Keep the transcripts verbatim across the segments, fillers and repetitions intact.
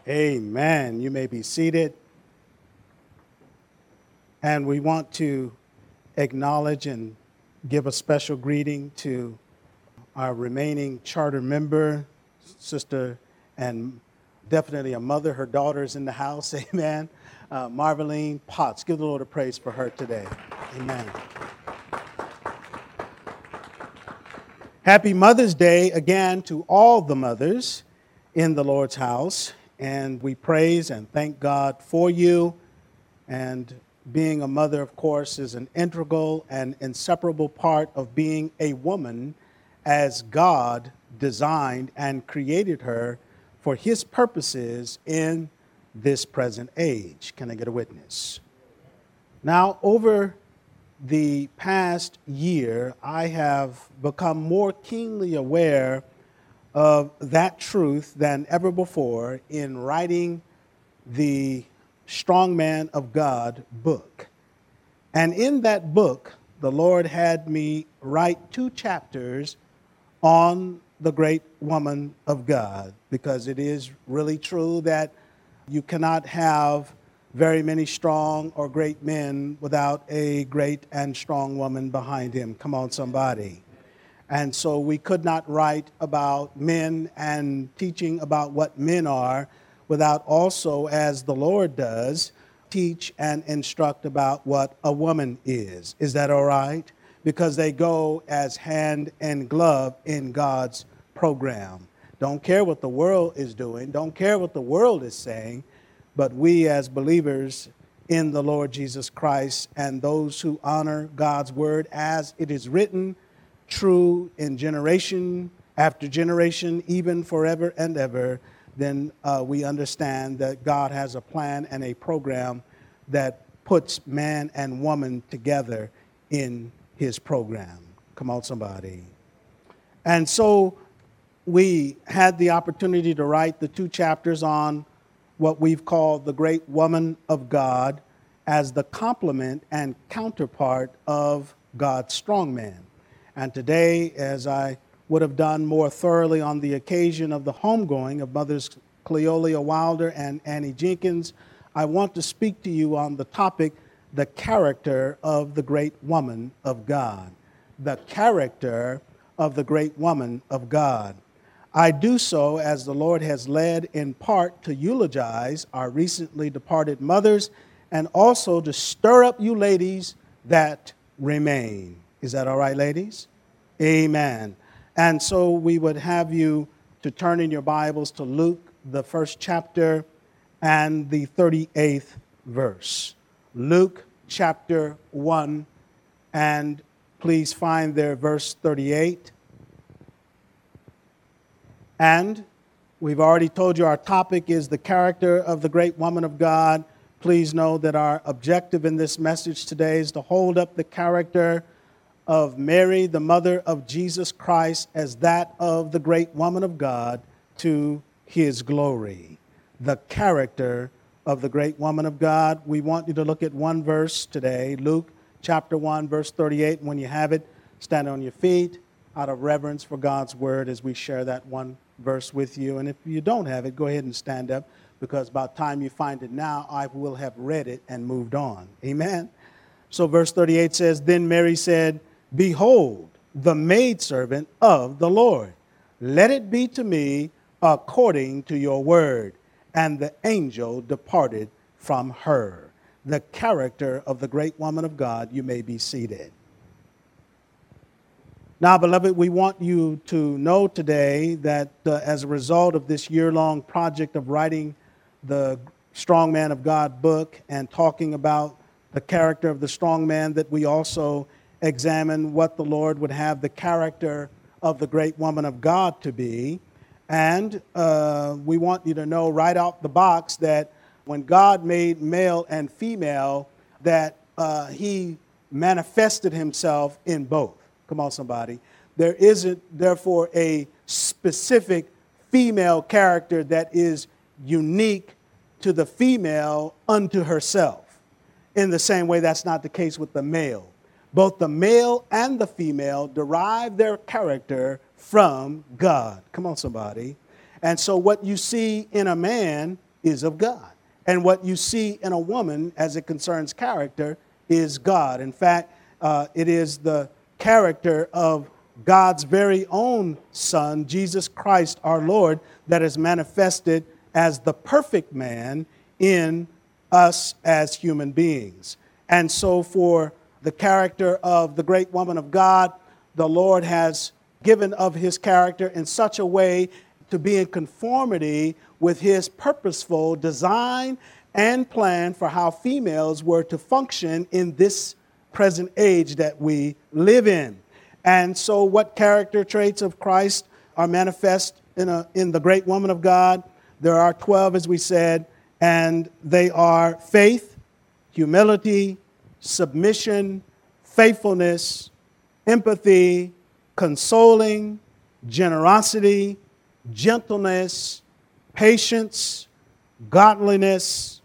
Amen. You may be seated. And we want to acknowledge and give a special greeting to our remaining charter member, sister, and definitely a mother. Her daughter's in the house. Amen. Uh, Marveline Potts. Give the Lord a praise for her today. Amen. Happy Mother's Day again to all the mothers in the Lord's house. And we praise and thank God for you. And being a mother, of course, is an integral and inseparable part of being a woman as God designed and created her for his purposes in this present age. Can I get a witness? Now, over the past year, I have become more keenly aware of that truth than ever before in writing the Strong Man of God book. And in that book, the Lord had me write two chapters on the great woman of God, because it is really true that you cannot have very many strong or great men without a great and strong woman behind him. Come on, somebody. And so we could not write about men and teaching about what men are without also, as the Lord does, teach and instruct about what a woman is. Is that all right? Because they go as hand and glove in God's program. Don't care what the world is doing. Don't care what the world is saying. But we as believers in the Lord Jesus Christ and those who honor God's word as it is written, true in generation after generation, even forever and ever, then uh, we understand that God has a plan and a program that puts man and woman together in his program. Come on, somebody. And so we had the opportunity to write the two chapters on what we've called the great woman of God as the complement and counterpart of God's strong man. And today, as I would have done more thoroughly on the occasion of the homegoing of Mothers Cleolia Wilder and Annie Jenkins, I want to speak to you on the topic, the character of the great woman of God. The character of the great woman of God. I do so as the Lord has led in part to eulogize our recently departed mothers and also to stir up you ladies that remain. Is that all right, ladies? Amen. And so we would have you to turn in your Bibles to Luke, the first chapter and the thirty-eighth verse. Luke chapter one, and please find there verse thirty-eight. And we've already told you our topic is the character of the great woman of God. Please know that our objective in this message today is to hold up the character of Mary, the mother of Jesus Christ, as that of the great woman of God to his glory. The character of the great woman of God. We want you to look at one verse today, Luke chapter one, verse thirty-eight. When you have it, stand on your feet out of reverence for God's word as we share that one verse with you. And if you don't have it, go ahead and stand up, because by the time you find it now, I will have read it and moved on. Amen. So verse thirty-eight says, Then Mary said, Behold, the maidservant of the Lord. Let it be to me according to your word. And the angel departed from her. The character of the great woman of God. You may be seated. Now, beloved, we want you to know today that uh, as a result of this year-long project of writing the Strong Man of God book and talking about the character of the strong man, that we also examine what the Lord would have the character of the great woman of God to be. And uh, we want you to know right out the box that when God made male and female, that uh, he manifested himself in both. Come on, somebody. There isn't, therefore, a specific female character that is unique to the female unto herself. In the same way, that's not the case with the male. Both the male and the female derive their character from God. Come on, somebody. And so what you see in a man is of God. And what you see in a woman as it concerns character is God. In fact, uh, it is the character of God's very own Son, Jesus Christ our Lord, that is manifested as the perfect man in us as human beings. And so for the character of the great woman of God, the Lord has given of his character in such a way to be in conformity with his purposeful design and plan for how females were to function in this present age that we live in. And so what character traits of Christ are manifest in, a, in the great woman of God? There are twelve, as we said, and they are faith, humility, submission, faithfulness, empathy, consoling, generosity, gentleness, patience, godliness,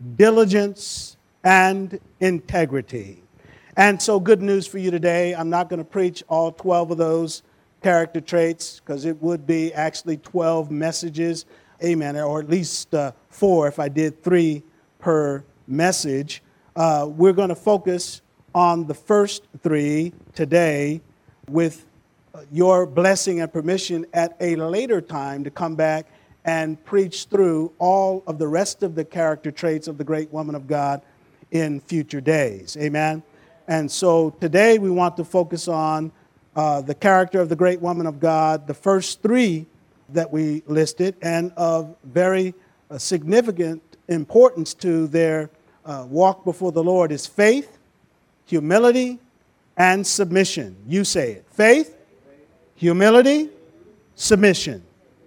diligence, and integrity. And so good news for you today. I'm not going to preach all twelve of those character traits because it would be actually twelve messages. Amen. Or at least uh, four if I did three per message. Uh, we're going to focus on the first three today with your blessing and permission at a later time to come back and preach through all of the rest of the character traits of the great woman of God in future days. Amen. And so today we want to focus on uh, the character of the great woman of God, the first three that we listed, and of very uh, significant importance to their uh, walk before the Lord is faith, humility, and submission. You say it. Faith, humility, submission.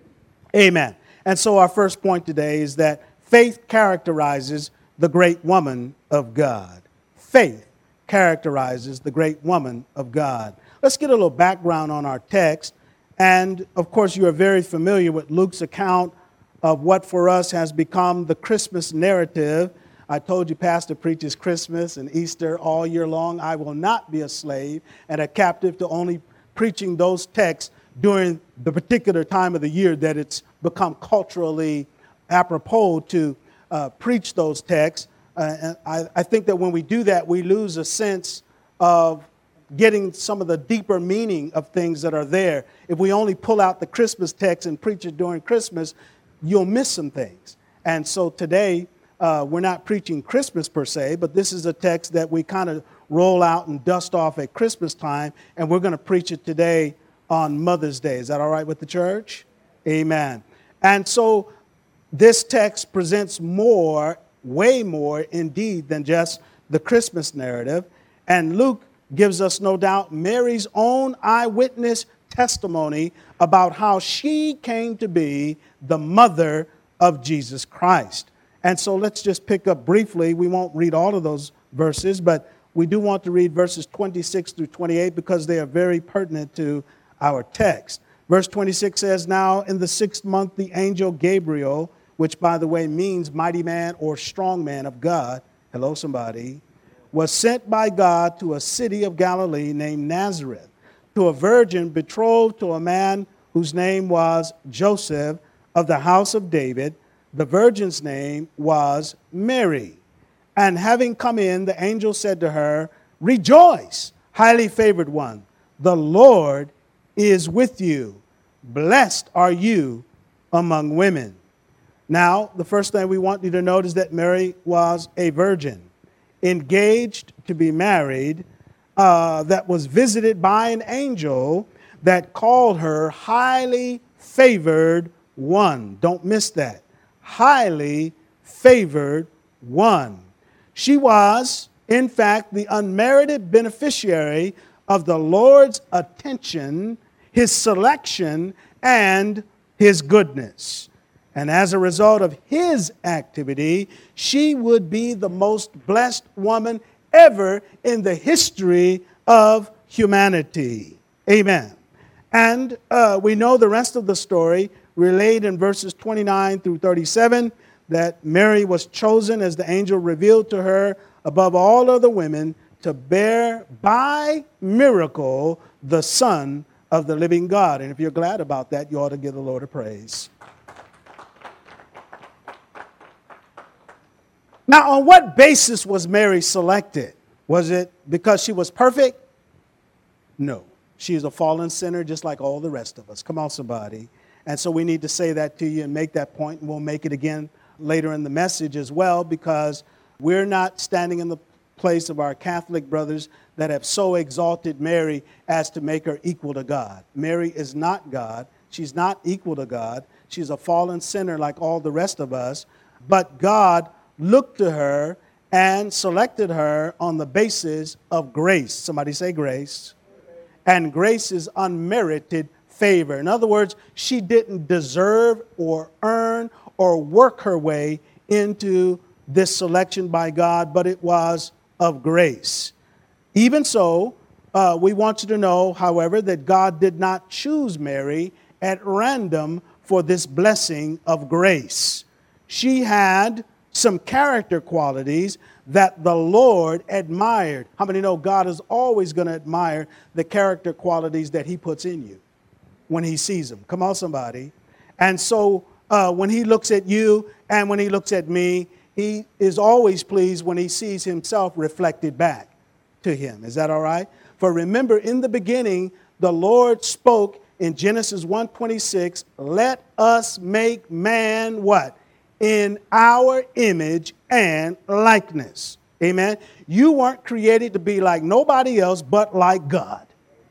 Amen. And so our first point today is that faith characterizes the great woman of God. Faith characterizes the great woman of God. Let's get a little background on our text. And, of course, you are very familiar with Luke's account of what for us has become the Christmas narrative. I told you Pastor preaches Christmas and Easter all year long. I will not be a slave and a captive to only preaching those texts during the particular time of the year that it's become culturally apropos to uh, preach those texts. Uh, and I, I think that when we do that, we lose a sense of getting some of the deeper meaning of things that are there. If we only pull out the Christmas text and preach it during Christmas, you'll miss some things. And so today, uh, we're not preaching Christmas per se, but this is a text that we kind of roll out and dust off at Christmas time, and we're going to preach it today on Mother's Day. Is that all right with the church? Amen. And so this text presents more, way more indeed than just the Christmas narrative. And Luke gives us, no doubt, Mary's own eyewitness testimony about how she came to be the mother of Jesus Christ. And so let's just pick up briefly. We won't read all of those verses, but we do want to read verses twenty-six through twenty-eight because they are very pertinent to our text. Verse twenty-six says, "Now in the sixth month, the angel Gabriel," which, by the way, means mighty man or strong man of God. Hello, somebody. "Was sent by God to a city of Galilee named Nazareth, to a virgin betrothed to a man whose name was Joseph of the house of David. The virgin's name was Mary. And having come in, the angel said to her, 'Rejoice, highly favored one. The Lord is with you. Blessed are you among women.'" Now, the first thing we want you to note is that Mary was a virgin, engaged to be married, uh, that was visited by an angel that called her highly favored one. Don't miss that. Highly favored one. She was, in fact, the unmerited beneficiary of the Lord's attention, his selection, and his goodness. And as a result of his activity, she would be the most blessed woman ever in the history of humanity. Amen. And uh, we know the rest of the story relayed in verses twenty-nine through thirty-seven, that Mary was chosen, as the angel revealed to her, above all other women, to bear by miracle the Son of the living God. And if you're glad about that, you ought to give the Lord a praise. Now, on what basis was Mary selected? Was it because she was perfect? No. She is a fallen sinner just like all the rest of us. Come on, somebody. And so we need to say that to you and make that point, and we'll make it again later in the message as well, because we're not standing in the place of our Catholic brothers that have so exalted Mary as to make her equal to God. Mary is not God. She's not equal to God. She's a fallen sinner like all the rest of us. But God looked to her and selected her on the basis of grace. Somebody say grace. And grace is unmerited favor. In other words, she didn't deserve or earn or work her way into this selection by God, but it was of grace. Even so, uh, we want you to know, however, that God did not choose Mary at random for this blessing of grace. She had some character qualities that the Lord admired. How many know God is always going to admire the character qualities that he puts in you when he sees them? Come on, somebody. And so uh, when he looks at you and when he looks at me, he is always pleased when he sees himself reflected back to him. Is that all right? For remember, in the beginning, the Lord spoke in Genesis one twenty-six, let us make man what? In our image and likeness. Amen. You weren't created to be like nobody else but like God.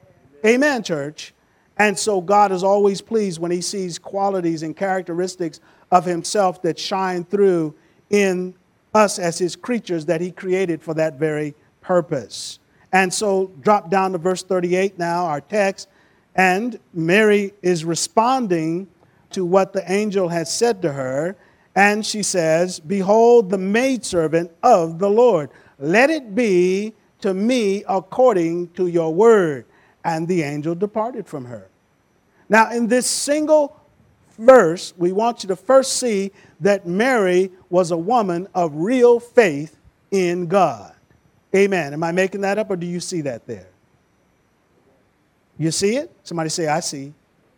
Amen, church. And so God is always pleased when he sees qualities and characteristics of himself that shine through in us as his creatures that he created for that very purpose. And so drop down to verse thirty-eight now, our text. And Mary is responding to what the angel has said to her. And she says, behold, the maidservant of the Lord. Let it be to me according to your word. And the angel departed from her. Now, in this single verse, we want you to first see that Mary was a woman of real faith in God. Amen. Am I making that up, or do you see that there? You see it? Somebody say, I see.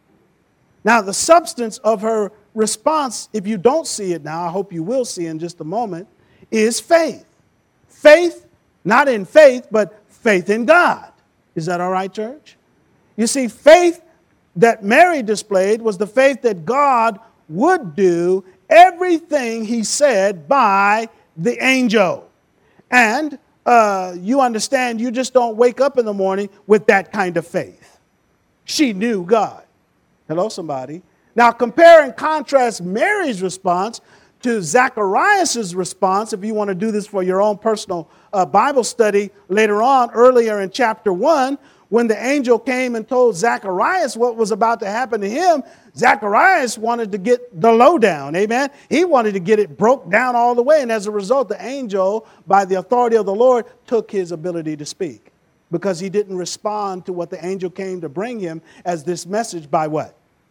Now, the substance of her response, if you don't see it now, I hope you will see in just a moment, is faith. Faith, not in faith, but faith in God. Is that all right, church? You see, faith that Mary displayed was the faith that God would do everything he said by the angel. And uh, you understand, you just don't wake up in the morning with that kind of faith. She knew God. Hello, somebody. Now, compare and contrast Mary's response to Zacharias' response, if you want to do this for your own personal uh, Bible study later on, earlier in chapter one, when the angel came and told Zacharias what was about to happen to him. Zacharias wanted to get the lowdown, amen? He wanted to get it broke down all the way, and as a result, the angel, by the authority of the Lord, took his ability to speak, because he didn't respond to what the angel came to bring him as this message by what?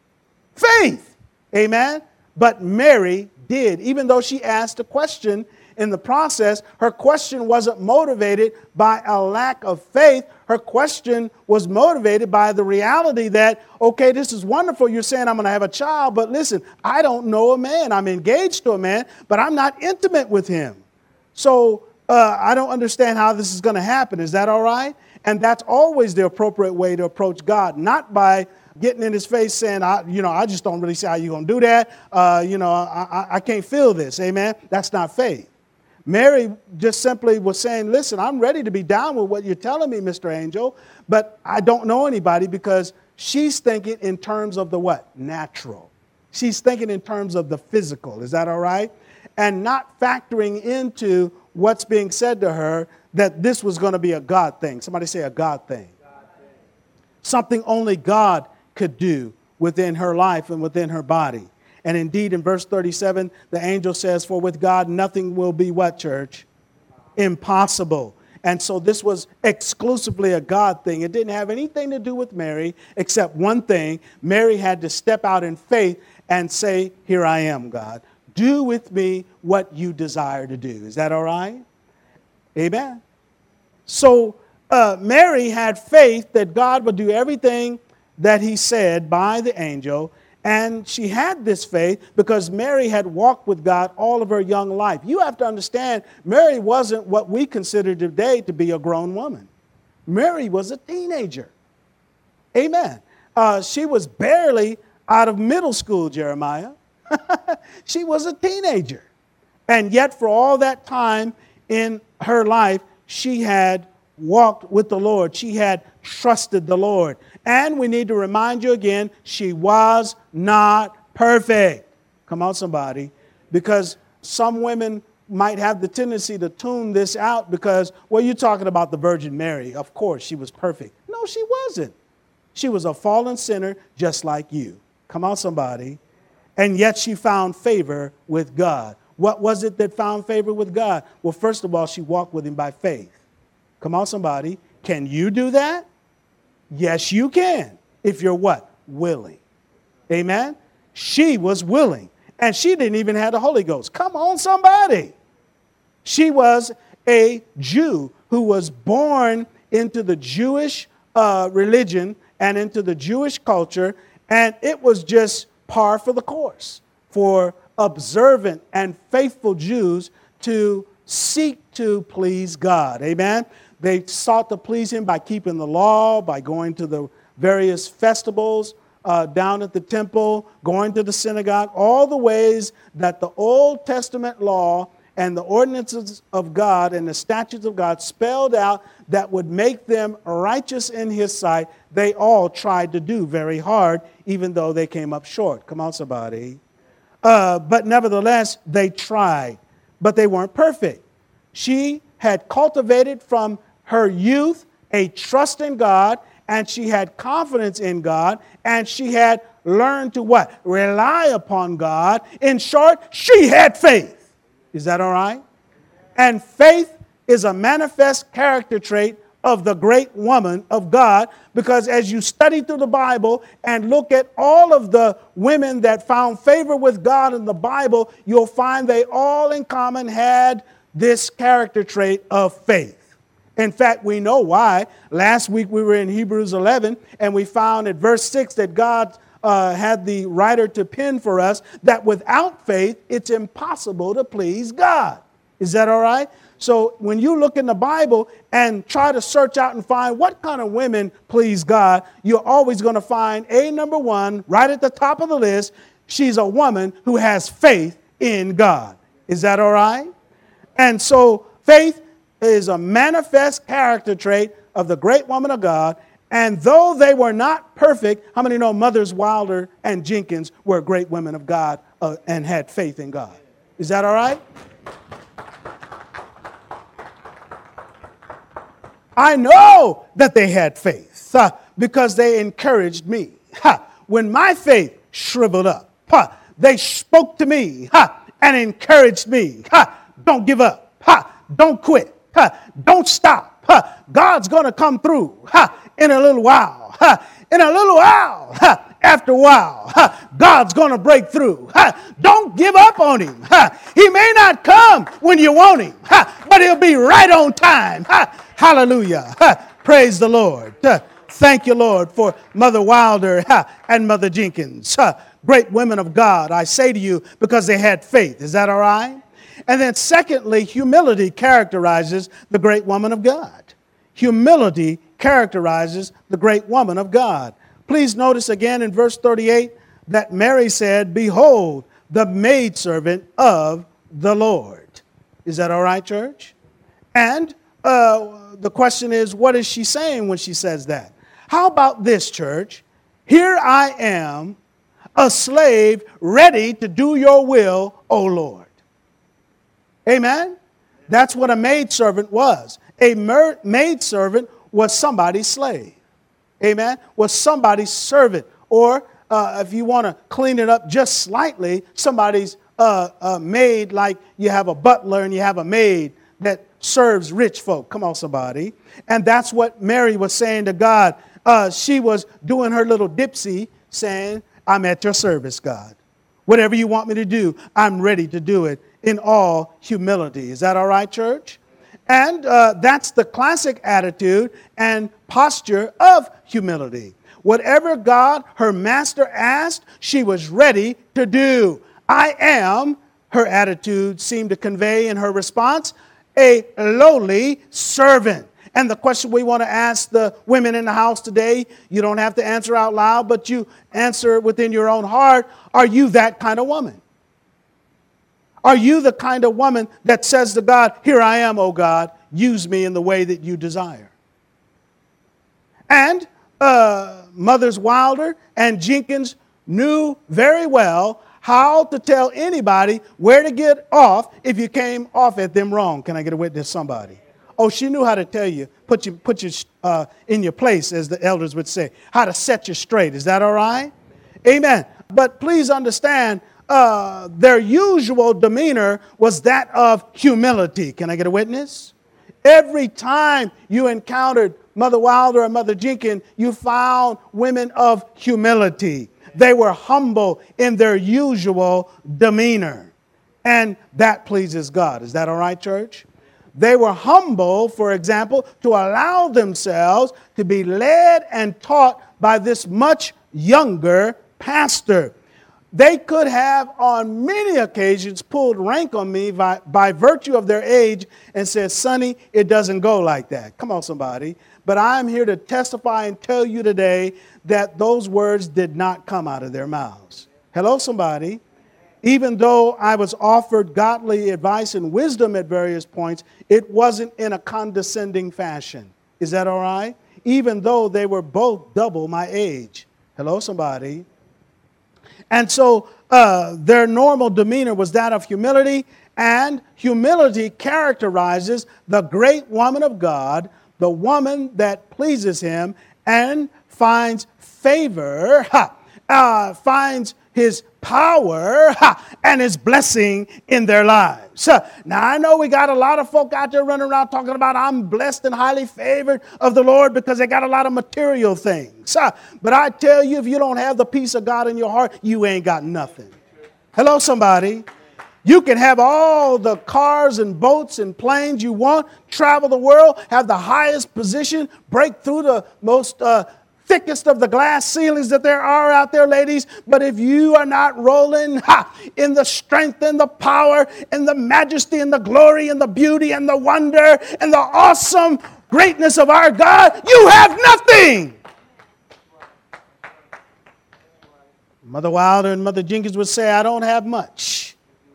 Faith, amen? But Mary did, even though she asked a question in the process. Her question wasn't motivated by a lack of faith. Her question was motivated by the reality that, okay, this is wonderful. You're saying I'm going to have a child, but listen, I don't know a man. I'm engaged to a man, but I'm not intimate with him. So uh, I don't understand how this is going to happen. Is that all right? And that's always the appropriate way to approach God, not by getting in his face saying, I, you know, I just don't really see how you're going to do that. Uh, you know, I, I, I can't feel this. Amen. That's not faith. Mary just simply was saying, listen, I'm ready to be down with what you're telling me, Mister Angel, but I don't know anybody, because she's thinking in terms of the what? Natural. She's thinking in terms of the physical. Is that all right? And not factoring into what's being said to her that this was going to be a God thing. Somebody say a God thing. God thing. Something only God could do within her life and within her body. And indeed, in verse thirty-seven, the angel says, for with God nothing will be what, church? Impossible. And so this was exclusively a God thing. It didn't have anything to do with Mary, except one thing. Mary had to step out in faith and say, here I am, God. Do with me what you desire to do. Is that all right? Amen. So uh, Mary had faith that God would do everything that he said by the angel. And she had this faith because Mary had walked with God all of her young life. You have to understand, Mary wasn't what we consider today to be a grown woman. Mary was a teenager. Amen. Uh, she was barely out of middle school, Jeremiah. She was a teenager. And yet for all that time in her life, she had walked with the Lord. She had trusted the Lord. And we need to remind you again, she was not perfect. Come on, somebody. Because some women might have the tendency to tune this out because, well, you're talking about the Virgin Mary. Of course, she was perfect. No, she wasn't. She was a fallen sinner just like you. Come on, somebody. And yet she found favor with God. What was it that found favor with God? Well, first of all, she walked with him by faith. Come on, somebody. Can you do that? Yes, you can. If you're what? Willing. Amen? She was willing. And she didn't even have the Holy Ghost. Come on, somebody. She was a Jew who was born into the Jewish uh, religion and into the Jewish culture. And it was just par for the course for observant and faithful Jews to seek to please God. Amen? They sought to please him by keeping the law, by going to the various festivals uh, down at the temple, going to the synagogue, all the ways that the Old Testament law and the ordinances of God and the statutes of God spelled out that would make them righteous in his sight, they all tried to do very hard, even though they came up short. Come on, somebody. Uh, but nevertheless, they tried, but they weren't perfect. She had cultivated from her youth a trust in God, and she had confidence in God, and she had learned to what? Rely upon God. In short, she had faith. Is that all right? And faith is a manifest character trait of the great woman of God, because as you study through the Bible and look at all of the women that found favor with God in the Bible, you'll find they all in common had this character trait of faith. In fact, we know why. Last week we were in Hebrews eleven, and we found at verse six that God uh, had the writer to pen for us that without faith, it's impossible to please God. Is that all right? So when you look in the Bible and try to search out and find what kind of women please God, you're always going to find a number one right at the top of the list. She's a woman who has faith in God. Is that all right? And so faith is a manifest character trait of the great woman of God. And though they were not perfect, how many know Mothers Wilder and Jenkins were great women of God uh, and had faith in God? Is that all right? I know that they had faith uh, because they encouraged me. Ha! When my faith shriveled up, ha! They spoke to me ha! And encouraged me. Ha! Don't give up. Ha! Don't quit. Ha! Don't stop. Ha! God's going to come through ha! In a little while. Ha! In a little while. Ha! After a while, ha! God's going to break through. Ha! Don't give up on him. Ha! He may not come when you want him, ha! But he'll be right on time. Ha! Hallelujah. Ha! Praise the Lord. Ha! Thank you, Lord, for Mother Wilder ha! And Mother Jenkins. Ha! Great women of God, I say to you, because they had faith. Is that all right? And then secondly, humility characterizes the great woman of God. Humility characterizes the great woman of God. Please notice again in verse thirty-eight that Mary said, "Behold, the maidservant of the Lord." Is that all right, church? And uh, the question is, what is she saying when she says that? How about this, church? Here I am, a slave ready to do your will, O Lord. Amen? That's what a maidservant was. A mer- maidservant was somebody's slave. Amen? Was somebody's servant. Or uh, if you want to clean it up just slightly, somebody's uh, uh, maid, like you have a butler and you have a maid that serves rich folk. Come on, somebody. And that's what Mary was saying to God. Uh, she was doing her little dipsy, saying, I'm at your service, God. Whatever you want me to do, I'm ready to do it in all humility. Is that all right, church? And uh, that's the classic attitude and posture of humility. Whatever God, her master, asked, she was ready to do. I am, her attitude seemed to convey in her response, a lowly servant. And the question we want to ask the women in the house today, you don't have to answer out loud, but you answer within your own heart. Are you that kind of woman? Are you the kind of woman that says to God, here I am, O God, use me in the way that you desire? And uh, Mothers Wilder and Jenkins knew very well how to tell anybody where to get off if you came off at them wrong. Can I get a witness, somebody? Oh, she knew how to tell you, put you, put you uh, in your place, as the elders would say, how to set you straight. Is that all right? Amen. But please understand, uh, their usual demeanor was that of humility. Can I get a witness? Every time you encountered Mother Wilder or Mother Jenkins, you found women of humility. They were humble in their usual demeanor. And that pleases God. Is that all right, church? They were humble, for example, to allow themselves to be led and taught by this much younger pastor. They could have on many occasions pulled rank on me by, by virtue of their age and said, Sonny, it doesn't go like that. Come on, somebody. But I'm here to testify and tell you today that those words did not come out of their mouths. Hello, somebody. Even though I was offered godly advice and wisdom at various points, it wasn't in a condescending fashion. Is that all right? Even though they were both double my age. Hello, somebody. And so uh, their normal demeanor was that of humility, and humility characterizes the great woman of God, the woman that pleases him and finds favor, ha, uh, finds his power ha, and his blessing in their lives. Uh, now, I know we got a lot of folk out there running around talking about I'm blessed and highly favored of the Lord because they got a lot of material things. Uh, but I tell you, if you don't have the peace of God in your heart, you ain't got nothing. Hello, somebody. You can have all the cars and boats and planes you want, travel the world, have the highest position, break through the most uh, thickest of the glass ceilings that there are out there, ladies. But if you are not rolling ha, in the strength and the power and the majesty and the glory and the beauty and the wonder and the awesome greatness of our God, you have nothing. Mother Wilder and Mother Jenkins would say, I don't have much,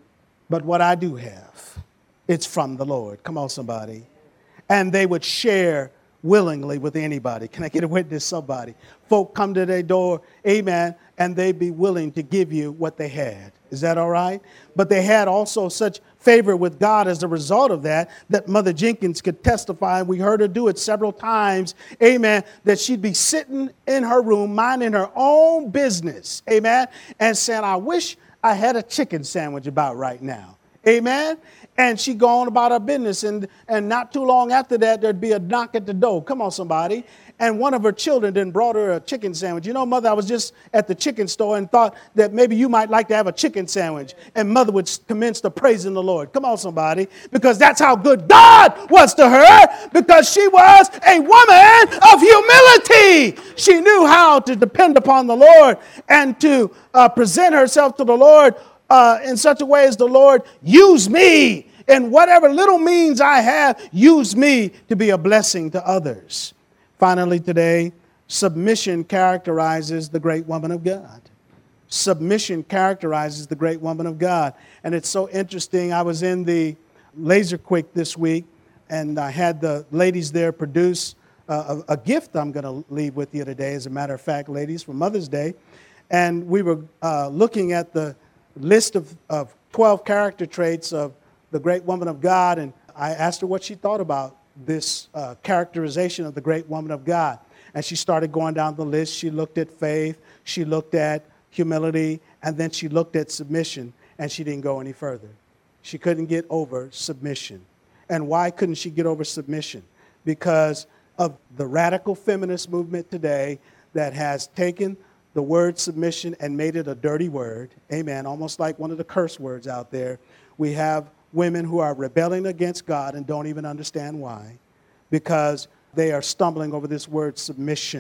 but what I do have, it's from the Lord. Come on, somebody. And they would share willingly with anybody. Can I get a witness, somebody? Folk come to their door, amen, and they'd be willing to give you what they had. Is that all right? But they had also such favor with God as a result of that, that Mother Jenkins could testify, and we heard her do it several times, amen, that she'd be sitting in her room, minding her own business, amen, and saying, I wish I had a chicken sandwich about right now, amen. And she'd go on about her business, and, and not too long after that, there'd be a knock at the door. Come on, somebody. And one of her children then brought her a chicken sandwich. You know, Mother, I was just at the chicken store and thought that maybe you might like to have a chicken sandwich. And Mother would commence to praising the Lord. Come on, somebody. Because that's how good God was to her, because she was a woman of humility. She knew how to depend upon the Lord and to uh, present herself to the Lord Uh, in such a way as the Lord, use me in whatever little means I have, use me to be a blessing to others. Finally today, submission characterizes the great woman of God. Submission characterizes the great woman of God. And it's so interesting. I was in the Laser Quick this week, and I had the ladies there produce uh, a, a gift I'm going to leave with you today, as a matter of fact, ladies, for Mother's Day. And we were uh, looking at the list of, of twelve character traits of the great woman of God, and I asked her what she thought about this uh, characterization of the great woman of God. And she started going down the list. She looked at faith, she looked at humility, and then she looked at submission, and she didn't go any further. She couldn't get over submission. And why couldn't she get over submission? Because of the radical feminist movement today that has taken the word submission and made it a dirty word. Amen. Almost like one of the curse words out there. We have women who are rebelling against God and don't even understand why, because they are stumbling over this word submission.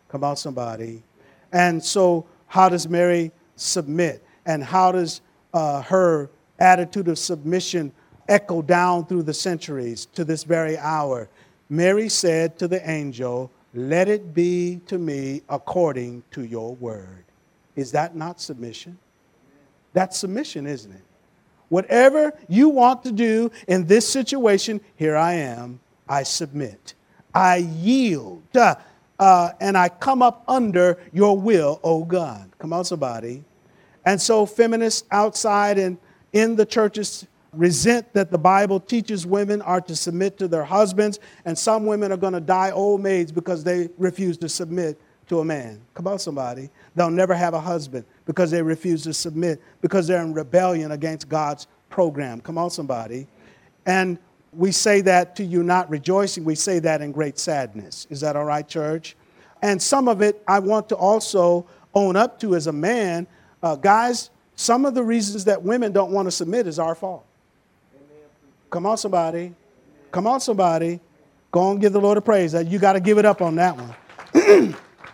Come on, somebody. And so how does Mary submit? And how does uh, her attitude of submission echo down through the centuries to this very hour? Mary said to the angel, "Let it be to me according to your word." Is that not submission? That's submission, isn't it? Whatever you want to do in this situation, here I am. I submit. I yield. Uh, uh, and I come up under your will, oh God. Come on, somebody. And so feminists outside and in the churches resent that the Bible teaches women are to submit to their husbands. And some women are going to die old maids because they refuse to submit to a man. Come on, somebody. They'll never have a husband because they refuse to submit, because they're in rebellion against God's program. Come on, somebody. And we say that to you not rejoicing. We say that in great sadness. Is that all right, church? And some of it I want to also own up to as a man. Uh, guys, some of the reasons that women don't want to submit is our fault. Come on, somebody. Come on, somebody. Go on and give the Lord a praise. You got to give it up on that one.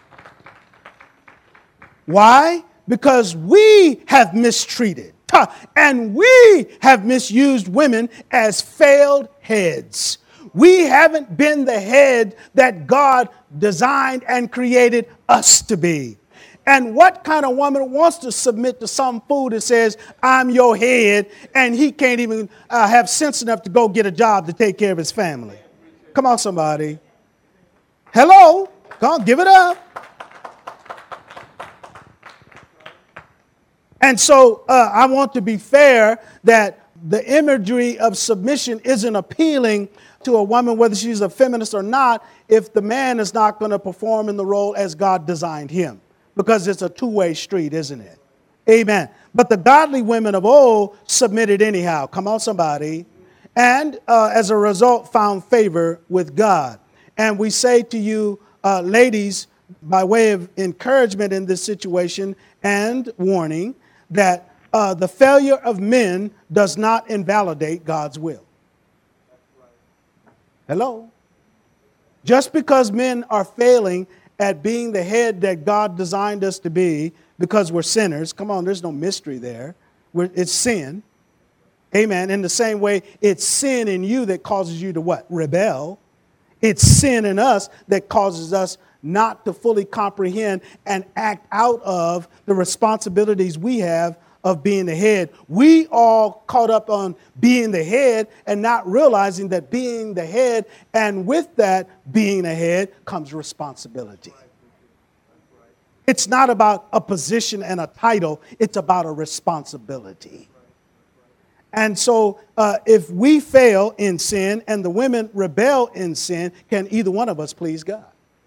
Why? Because we have mistreated and we have misused women as failed heads. We haven't been the head that God designed and created us to be. And what kind of woman wants to submit to some fool that says, "I'm your head," and he can't even uh, have sense enough to go get a job to take care of his family? Come on, somebody. Hello? Come on, give it up. And so uh, I want to be fair that the imagery of submission isn't appealing to a woman, whether she's a feminist or not, if the man is not going to perform in the role as God designed him. Because it's a two-way street, isn't it? Amen. But the godly women of old submitted anyhow. Come on, somebody. And uh, as a result, found favor with God. And we say to you, uh, ladies, by way of encouragement in this situation and warning, that uh, the failure of men does not invalidate God's will. Hello? Just because men are failing at being the head that God designed us to be because we're sinners. Come on, there's no mystery there. We're, it's sin. Amen. In the same way, it's sin in you that causes you to what? Rebel. It's sin in us that causes us not to fully comprehend and act out of the responsibilities we have of being the head. We all caught up on being the head and not realizing that being the head, and with that being the head comes responsibility. It's not about a position and a title. It's about a responsibility. And so uh, if we fail in sin and the women rebel in sin, can either one of us please God?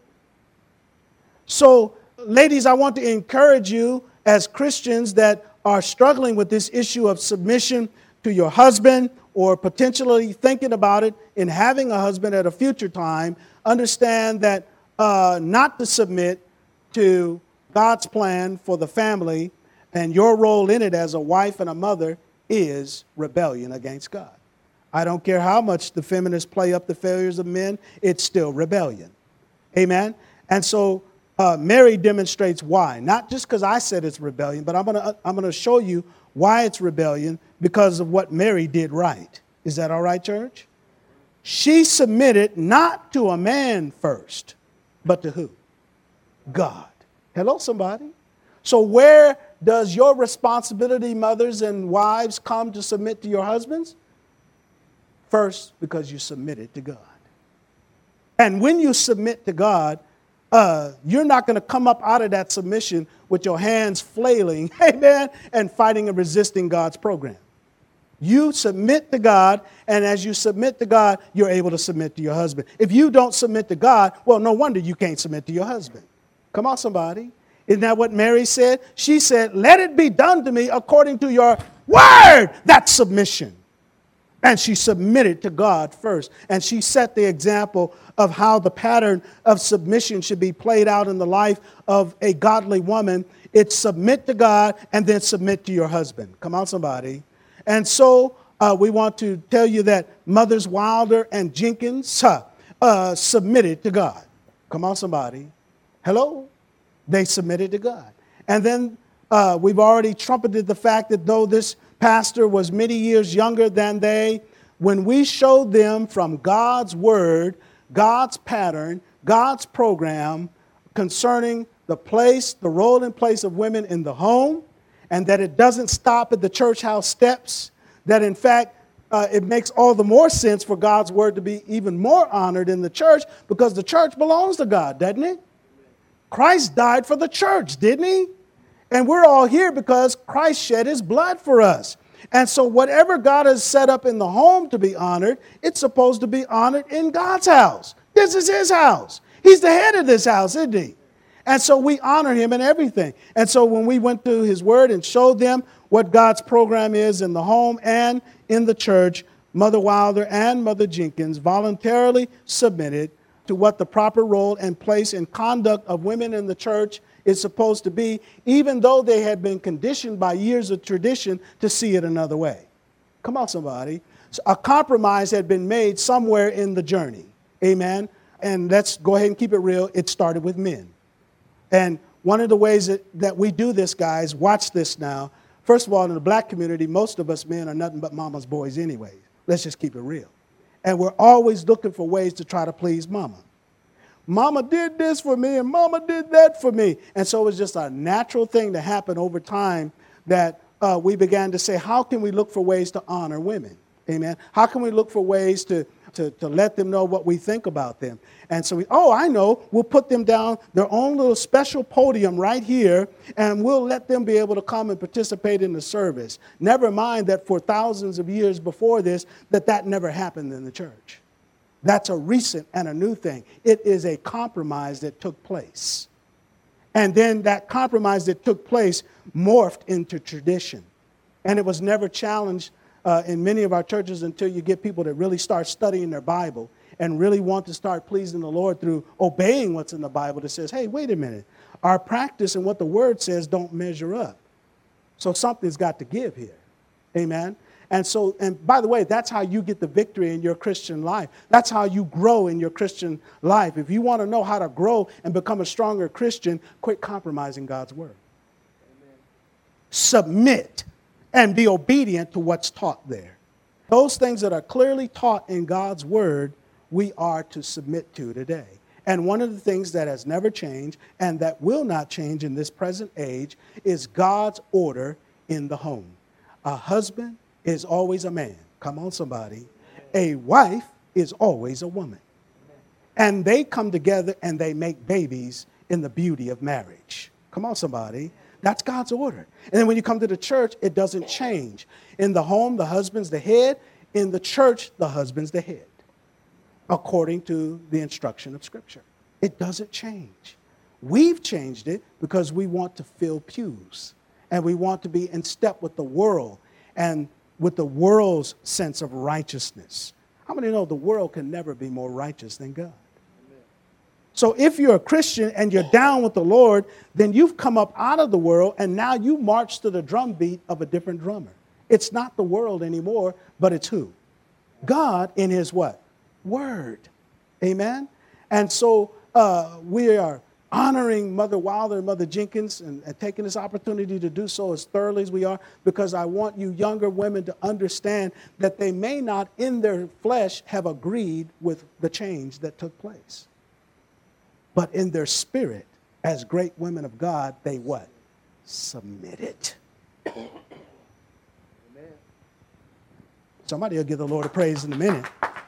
So, ladies, I want to encourage you as Christians that are struggling with this issue of submission to your husband, or potentially thinking about it in having a husband at a future time. Understand that uh, not to submit to God's plan for the family and your role in it as a wife and a mother is rebellion against God. I don't care how much the feminists play up the failures of men, it's still rebellion. Amen? And so uh, Mary demonstrates why. Not just because I said it's rebellion, but I'm going to I'm going to show you why it's rebellion because of what Mary did right. Is that all right, church? She submitted not to a man first, but to who? God. Hello, somebody. So where does your responsibility, mothers and wives, come to submit to your husbands? First, because you submitted to God. And when you submit to God, uh, you're not going to come up out of that submission with your hands flailing, amen, and fighting and resisting God's program. You submit to God, and as you submit to God, you're able to submit to your husband. If you don't submit to God, well, no wonder you can't submit to your husband. Come on, somebody. Isn't that what Mary said? She said, "Let it be done to me according to your word." That's submission. And she submitted to God first. And she set the example of how the pattern of submission should be played out in the life of a godly woman. It's submit to God and then submit to your husband. Come on, somebody. And so uh, we want to tell you that Mothers Wilder and Jenkins uh, uh, submitted to God. Come on, somebody. Hello? They submitted to God. And then uh, we've already trumpeted the fact that though this pastor was many years younger than they, when we showed them from God's word, God's pattern, God's program concerning the place, the role and place of women in the home, and that it doesn't stop at the church house steps, that in fact, uh, it makes all the more sense for God's word to be even more honored in the church because the church belongs to God, doesn't it? Christ died for the church, didn't he? And we're all here because Christ shed his blood for us. And so whatever God has set up in the home to be honored, it's supposed to be honored in God's house. This is his house. He's the head of this house, isn't he? And so we honor him in everything. And so when we went through his word and showed them what God's program is in the home and in the church, Mother Wilder and Mother Jenkins voluntarily submitted to what the proper role and place and conduct of women in the church is supposed to be, even though they had been conditioned by years of tradition to see it another way. Come on, somebody. So a compromise had been made somewhere in the journey. Amen. And let's go ahead and keep it real. It started with men. And one of the ways that, that we do this, guys, watch this now. First of all, in the black community, most of us men are nothing but mama's boys anyway. Let's just keep it real. And we're always looking for ways to try to please mama. Mama did this for me and mama did that for me. And so it was just a natural thing to happen over time that uh, we began to say, how can we look for ways to honor women? Amen. How can we look for ways to, to, to let them know what we think about them? And so we, oh, I know, we'll put them down their own little special podium right here, and we'll let them be able to come and participate in the service. Never mind that for thousands of years before this, that that never happened in the church. That's a recent and a new thing. It is a compromise that took place. And then that compromise that took place morphed into tradition. And it was never challenged uh, in many of our churches until you get people that really start studying their Bible and really want to start pleasing the Lord through obeying what's in the Bible that says, hey, wait a minute. Our practice and what the word says don't measure up. So something's got to give here. Amen. And so, and by the way, that's how you get the victory in your Christian life. That's how you grow in your Christian life. If you want to know how to grow and become a stronger Christian, quit compromising God's word. Amen. Submit and be obedient to what's taught there. Those things that are clearly taught in God's word, we are to submit to today. And one of the things that has never changed and that will not change in this present age is God's order in the home. A husband is always a man. Come on, somebody. A wife is always a woman. And they come together and they make babies in the beauty of marriage. Come on, somebody. That's God's order. And then when you come to the church, it doesn't change. In the home, the husband's the head. In the church, the husband's the head, according to the instruction of Scripture. It doesn't change. We've changed it because we want to fill pews. And we want to be in step with the world and with the world's sense of righteousness. How many know the world can never be more righteous than God? Amen. So if you're a Christian and you're down with the Lord, then you've come up out of the world and now you march to the drum beat of a different drummer. It's not the world anymore, but it's who? God in his what? Word. Amen? And so uh, we are honoring Mother Wilder and Mother Jenkins and, and taking this opportunity to do so as thoroughly as we are, because I want you younger women to understand that they may not in their flesh have agreed with the change that took place. But in their spirit, as great women of God, they what? Submitted. Amen. Somebody will give the Lord a praise in a minute.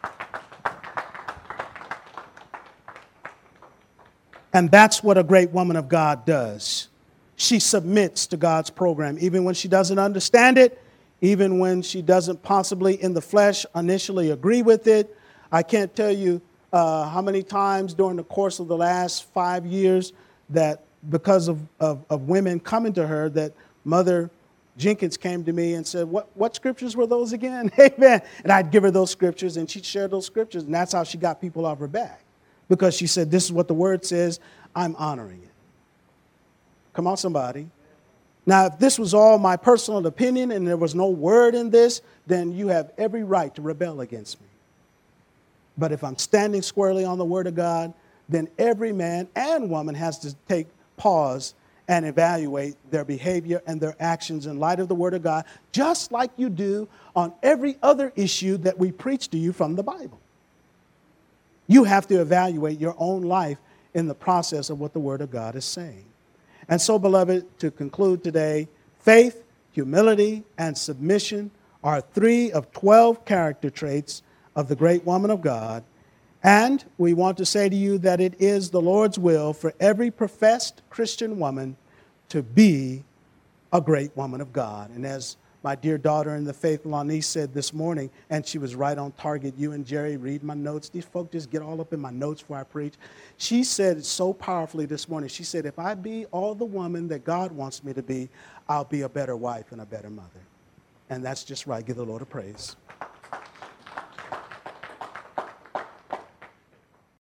And that's what a great woman of God does. She submits to God's program, even when she doesn't understand it, even when she doesn't possibly in the flesh initially agree with it. I can't tell you uh, how many times during the course of the last five years that because of, of, of women coming to her, that Mother Jenkins came to me and said, what, what scriptures were those again? Amen. And I'd give her those scriptures and she'd share those scriptures. And that's how she got people off her back. Because she said, this is what the word says, I'm honoring it. Come on, somebody. Now, if this was all my personal opinion and there was no word in this, then you have every right to rebel against me. But if I'm standing squarely on the word of God, then every man and woman has to take pause and evaluate their behavior and their actions in light of the Word of God, just like you do on every other issue that we preach to you from the Bible. You have to evaluate your own life in the process of what the Word of God is saying. And so, beloved, to conclude today, faith, humility, and submission are three of twelve character traits of the great woman of God. And we want to say to you that it is the Lord's will for every professed Christian woman to be a great woman of God. And as my dear daughter in the faith, Lanice, said this morning, and she was right on target. You and Jerry read my notes. These folks just get all up in my notes before I preach. She said it so powerfully this morning. She said, if I be all the woman that God wants me to be, I'll be a better wife and a better mother. And that's just right. Give the Lord a praise.